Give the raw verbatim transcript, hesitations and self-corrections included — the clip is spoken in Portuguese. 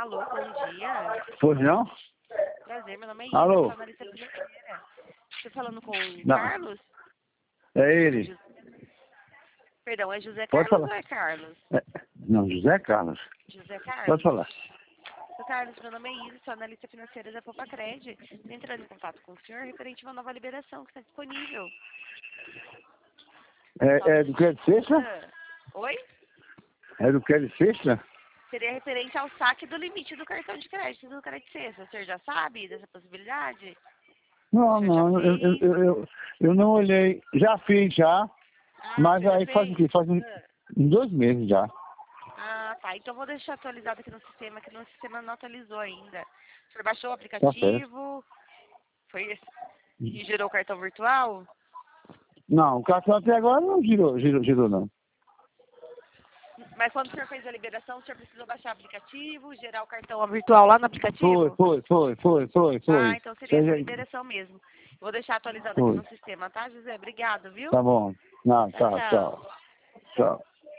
Alô, bom dia. Pois não? Prazer, meu nome é Isa, Alô? sou analista financeira. Estou falando com o Não. Carlos? É ele. Ju- Perdão, é José Pode Carlos falar. ou é Carlos? É, não, José Carlos. José Carlos? Pode falar. Seu Carlos, meu nome é Isa, sou analista financeira da Popacred. Estou entrando em contato com o senhor referente a uma nova liberação que está disponível. É, é do que é de sexta? Ah, Oi? É do que é de sexta? Seria referente ao saque do limite do cartão de crédito do Crédito Sexta. O senhor já sabe dessa possibilidade? Não, O senhor já não, eu, eu, fez? eu, eu, eu não olhei. Já fiz, já. Ah, Mas o senhor aí já faz o fez? quê? Faz um, Ah. dois meses já. Ah, tá. Então vou deixar atualizado aqui no sistema, que no sistema não atualizou ainda. O senhor baixou o Tá certo. aplicativo? Foi esse? E gerou o cartão virtual? Não, o cartão até agora não girou, girou, girou não. Mas quando o senhor fez a liberação, o senhor precisou baixar o aplicativo, gerar o cartão virtual lá no aplicativo? Foi, foi, foi, foi, foi, Ah, foi. então seria essa Seja, liberação mesmo. Vou deixar atualizado aqui foi. no sistema, tá, José? Obrigado, viu? Tá bom. Não, Tchau, tá, tchau. tchau. Tchau.